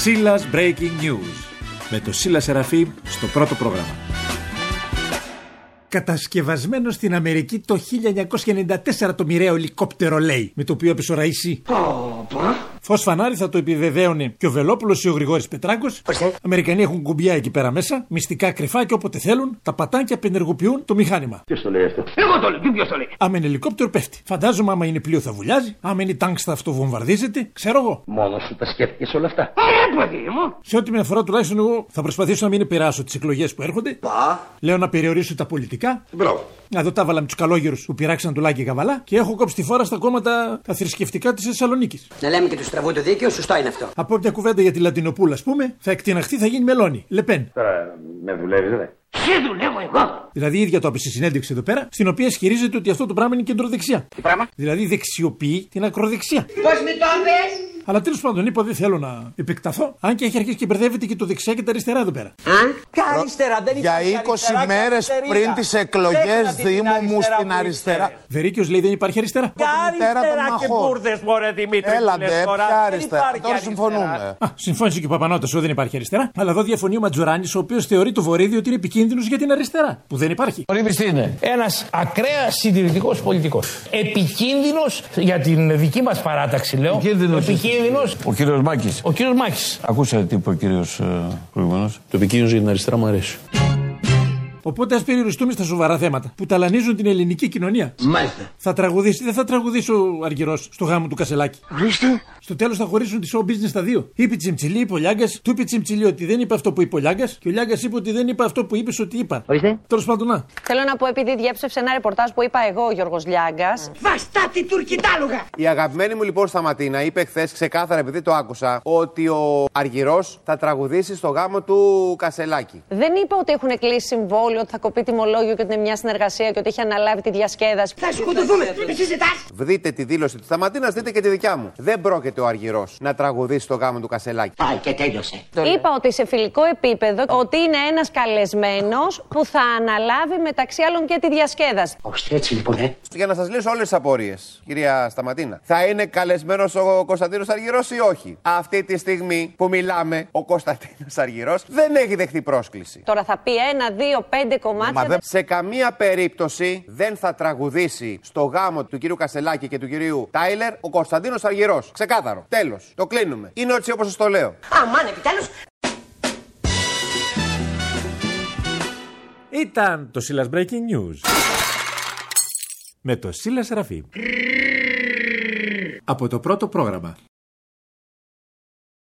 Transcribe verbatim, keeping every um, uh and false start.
Σίλας Breaking News με το Σίλα Σεραφείμ στο πρώτο πρόγραμμα. Κατασκευασμένο στην Αμερική το χίλια εννιακόσια ενενήντα τέσσερα το μοιραίο ελικόπτερο, λέει, με το οποίο έπεσε ο Ραΐσι. Φως φανάρι θα το επιβεβαίωνε και ο Βελόπουλος ή ο Γρηγόρης Πετράγκος. Αμερικανοί έχουν κουμπιά εκεί πέρα μέσα, μυστικά κρυφά και όποτε θέλουν, τα πατάκια απενεργοποιούν το μηχάνημα. Ποιος το λέει αυτό? Εγώ το λέω, και ποιος το λέει? Άμα είναι ελικόπτερο πέφτει. Φαντάζομαι άμα είναι πλοίο θα βουλιάζει, άμα είναι τάγκ θα αυτοβομβαρδίζεται, ξέρω εγώ. Μόνο σου τα σκέφτηκες όλα αυτά. Ε, παιδί μου! Σε ό,τι με αφορά τουλάχιστον εγώ θα προσπαθήσω να μην επηρεάσω τις εκλογές που έρχονται. Πα. Λέω να περιορίσω τα πολιτικά. Μπράβο. Εδώ τα βάλαμε τους καλόγερους που πειράξαν το Λάκη Καβαλά και έχω κόψει τη φόρα στα κόμματα τα θρησκευτικά της Θεσσαλονίκης. Να λέμε και του τραβούν το δίκαιο, σωστό είναι αυτό. Από μια κουβέντα για τη Λατινοπούλα, ας πούμε, θα εκτιναχθεί, θα γίνει μελώνη. Λεπέν. Τώρα με δουλεύεις, δε. Σε δουλεύω εγώ! Δηλαδή η ίδια το έπεσε συνέντευξη εδώ πέρα, στην οποία ισχυρίζεται ότι αυτό το πράγμα είναι κεντροδεξιά. Τι πράγμα? Δηλαδή δεξιοποιεί την ακροδεξιά. Πώς με το πες? Αλλά τέλος πάντων είπα δεν θέλω να επεκταθώ, αν και έχει αρχίσει και μπερδεύεται και το δεξιά και τα αριστερά εδώ πέρα. Κα αριστερά, δεν Για είκοσι μέρες πριν τις εκλογές Δήμου μου στην αριστερά. Βερίκιος λέει δεν υπάρχει αριστερά. Αριστερά και μπούρδες, μωρέ Δημήτρη. Έλατε, ποια αριστερά. Τώρα συμφωνούμε. Α, συμφώνησε και ο Παπανώτας ότι δεν υπάρχει αριστερά. Αλλά εδώ διαφωνεί ο Ματζουράνης, ο οποίος θεωρεί το Βορίδη ότι είναι επικίνδυνος για την αριστερά. Που δεν υπάρχει. Ο Ρήμης τι είναι? Ένας ακραία συντηρητικός πολιτικός. Επικίνδυνος για την δική μας παράταξη, λέω. Επικίνδυνος. Επικίνδυνος. Ο κύριος Μάκης. Ο κύριος Μάκης. Ακούσατε τι είπε ο κύριος ε, προηγουμένως? Το επικίνδυνος για την αριστερά μου αρέσει. Οπότε ας περιοριστούμε στα σοβαρά θέματα που ταλανίζουν την ελληνική κοινωνία. Μάλιστα. Θα τραγουδήσει, δεν θα τραγουδήσει ο Αργυρός στο γάμο του Κασελάκη. Ορίστε. Στο τέλος θα χωρίσουν τη show business στα δύο. Είπε η Τσιμψιλή, είπε ο Λιάγκας, του είπε η Τσιμψιλή ότι δεν είπε αυτό που είπε ο Λιάγκας και ο Λιάγκας είπε ότι δεν είπε αυτό που είπε ότι είπα. Ορίστε. Τέλος πάντων, να. Θέλω να πω, επειδή διέψευσε ένα ρεπορτάζ που είπα εγώ, ο Γιώργος Λιάγκας. Βαστάτη τουρκιτάλουγα! Η αγαπημένη μου λοιπόν Σταματίνα είπε χθες ξεκάθαρα, επειδή το άκουσα, ότι ο Αργυρός θα τραγουδήσει στο γάμο του Κασελάκη. Δεν είπα ότι έχουν κλείσει συμβόλαιο, ότι θα κοπεί τιμολόγιο και ότι είναι μια συνεργασία και ότι έχει αναλάβει τη διασκέδαση. Θα σκοτωθούμε! Εσύ ζητάς! Δείτε τη δήλωση της Σταματίνας, δείτε και τη δικιά μου. Δεν πρόκειται ο Αργυρός να τραγουδήσει στο γάμο του Κασελάκη. Πάει και τέλειωσε. Είπα ότι σε φιλικό επίπεδο ότι είναι ένας καλεσμένος που θα αναλάβει μεταξύ άλλων και τη διασκέδαση. Όχι, έτσι λοιπόν, ε. Για να σας λύσω όλες τις απορίες, κυρία Σταματίνα. Θα είναι καλεσμένος ο Κωνσταντίνος Αργυρός ή όχι? Αυτή τη στιγμή που μιλάμε, ο Κωνσταντίνος Αργυρός δεν έχει δεχτεί πρόσκληση. Τώρα θα πει ένα, δύο, πέντε κομμάτια. Μα σε καμία περίπτωση δεν θα τραγουδήσει στο γάμο του κυρίου Κασελάκη και του κυρίου Τάιλερ ο Κωνσταντίνος Αργυρός. Ξεκάθαρο. Τέλος. Το κλείνουμε. Είναι έτσι όπως σας το λέω. Αμάν, επιτέλους. Ήταν το Σίλας Breaking News με το Σίλα Σεραφείμ από το πρώτο πρόγραμμα.